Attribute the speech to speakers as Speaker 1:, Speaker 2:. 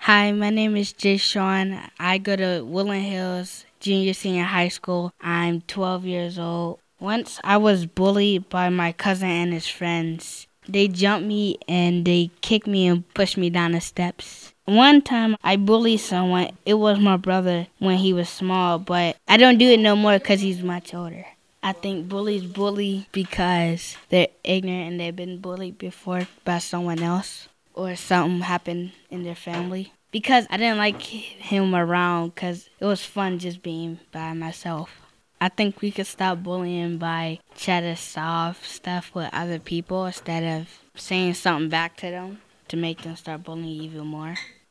Speaker 1: Hi, my name is Jay Sean. I go to Woodland Hills Junior Senior High School. I'm 12 years old. Once I was bullied by my cousin and his friends. They jumped me and they kicked me and pushed me down the steps. One time I bullied someone. It was my brother when he was small, but I don't do it no more because he's much older. I think bullies bully because they're ignorant and they've been bullied before by someone else or something happened in their family. Because I didn't like him around because it was fun just being by myself. I think we could stop bullying by try to solve stuff with other people instead of saying something back to them to make them start bullying even more.